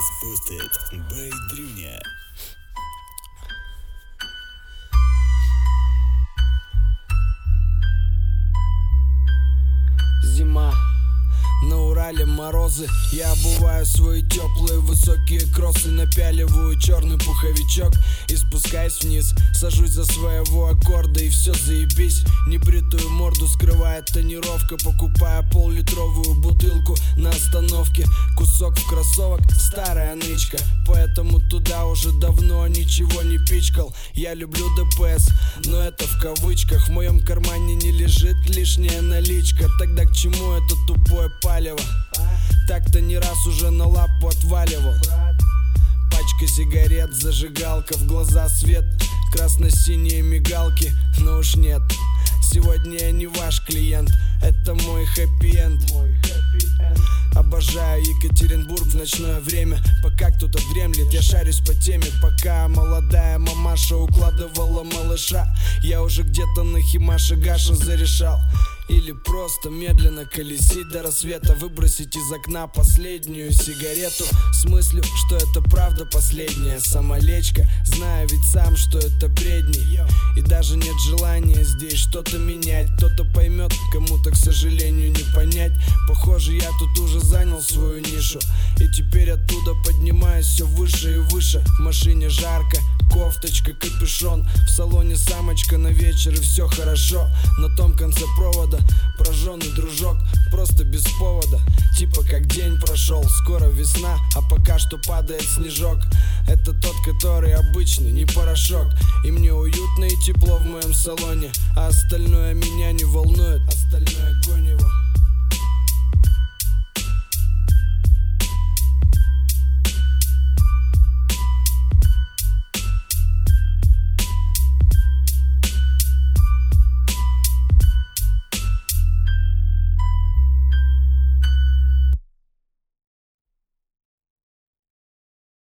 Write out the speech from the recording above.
Spusted by Drewnia. Зима, на Урале морозы. Я обуваю свои теплые высокие кроссы, напяливаю черный пуховичок и спускаюсь вниз. Сажусь за своего аккорда и все заебись. Небритую морду скрывает тонировка. Покупаю пол-литровую бутылку на остановке. Кусок в кроссовок, старая нычка, поэтому туда уже давно ничего не пичкал. Я люблю ДПС, но это в кавычках. В моем кармане не лежит лишняя наличка. Тогда к чему это тупое палево? Так-то не раз уже на лапу отваливал. Пачка сигарет, зажигалка, в глаза свет, красно-синие мигалки. Но уж нет, сегодня я не ваш клиент, это мой хэппи-энд. Обожаю Екатеринбург в ночное время. Пока кто-то дремлет, я шарюсь по теме. Пока молодая мамаша укладывала малыша, я уже где-то на Химаше Гаша зарешал. Или просто медленно колесить до рассвета, выбросить из окна последнюю сигарету с мыслью, что это правда последняя самолечка. Знаю ведь сам, что это бредни, и даже нет желания здесь что-то менять. Кто-то поймет, кому-то, к сожалению, не понять. Похоже, я тут уже занял свою нишу, и теперь оттуда поднимаюсь все выше и выше. В машине жарко, кофточка, капюшон, в салоне самочка на вечер, и все хорошо. На том конце провода прожженный дружок, просто без повода, типа как день прошел. Скоро весна, а пока что падает снежок. Это тот, который обычный, не порошок. И мне уютно и тепло в моем салоне, а остальное меня не волнует, остальное гонево.